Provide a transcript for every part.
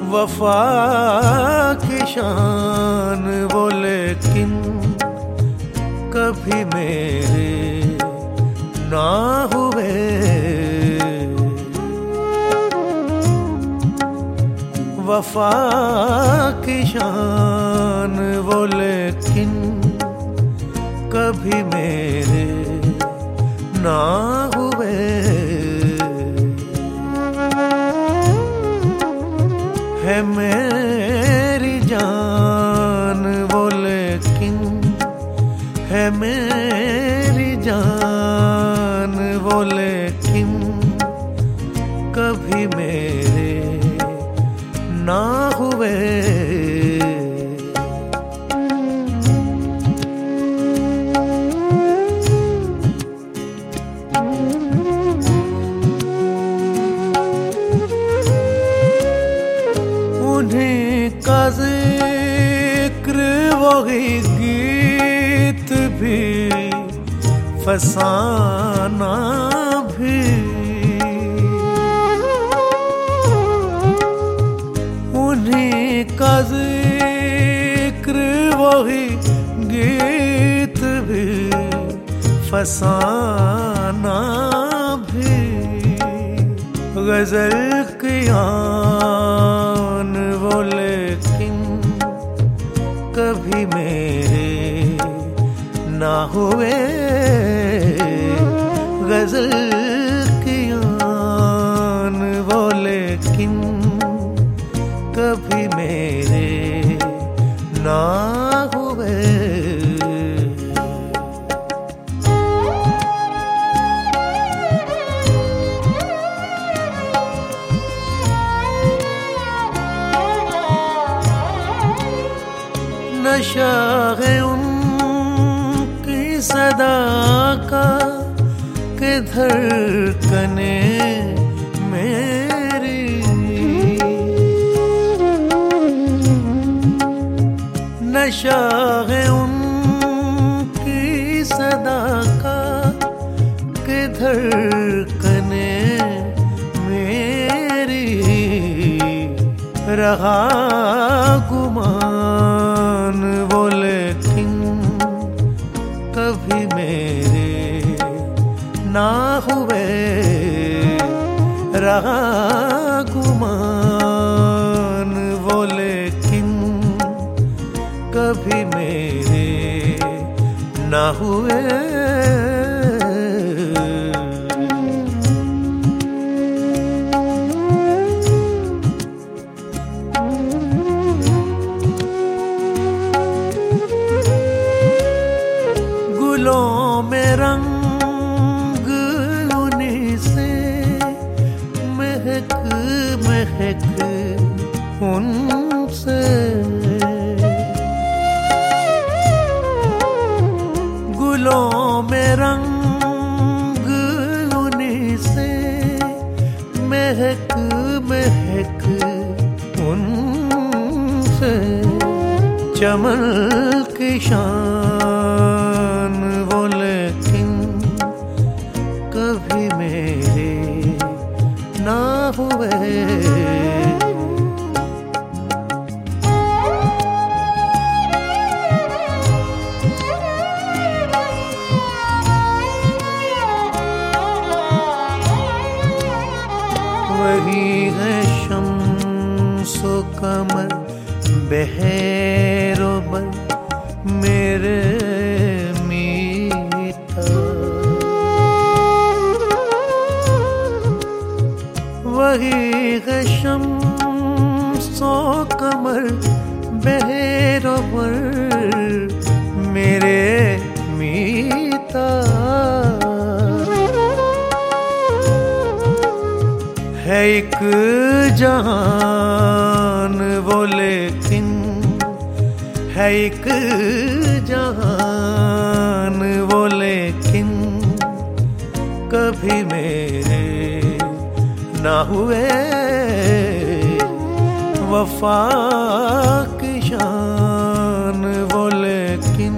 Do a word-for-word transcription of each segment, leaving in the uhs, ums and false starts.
वफा की शान वो लेकिन कभी मेरे ना हुए। वफा की शान वो लेकिन कभी मेरे ना हुए। है मेरी जान वो लेकिन है मेरी जान वो लेकिन कभी मेरे ना हुए। उन्हीं का जिक्र वही गीत भी फसाना भी। उन्हीं का जिक्र वही गीत भी फसाना भी। गजल की आन वो लेकिन कभी मेरे ना हुए। गजल की आन वो लेकिन कभी मेरे ना हुए। नशा है उनकी सदा का कि धड़कने मेरी। नशा है उनकी सदा का कि धड़कने मेरी। रहा गुमान वो लेकिन कभी मेरे ना हुए। रहा गुमान वो लेकिन कभी मेरे ना हुए। गुलों में रंग उन्हीं से महक महक उनसे। गुलों में रंग उन्हीं से महक महक उनसे। चमन की शान वो लेकिन कभी मेरे ना हुए। वही है शम्सो कमर बहेरोबर मेरे मीता। वही है शम्सो कमर बहेरोबर मेरे मीता। है एक जहान वो लेकिन है एक जहान वो लेकिन कभी मेरे ना हुए। वफा की शान वो लेकिन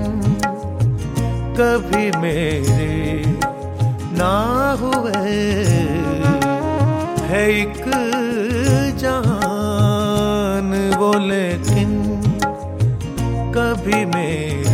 कभी मेरे ना हुए। है एक जहां वो लेकिन कभी मेरे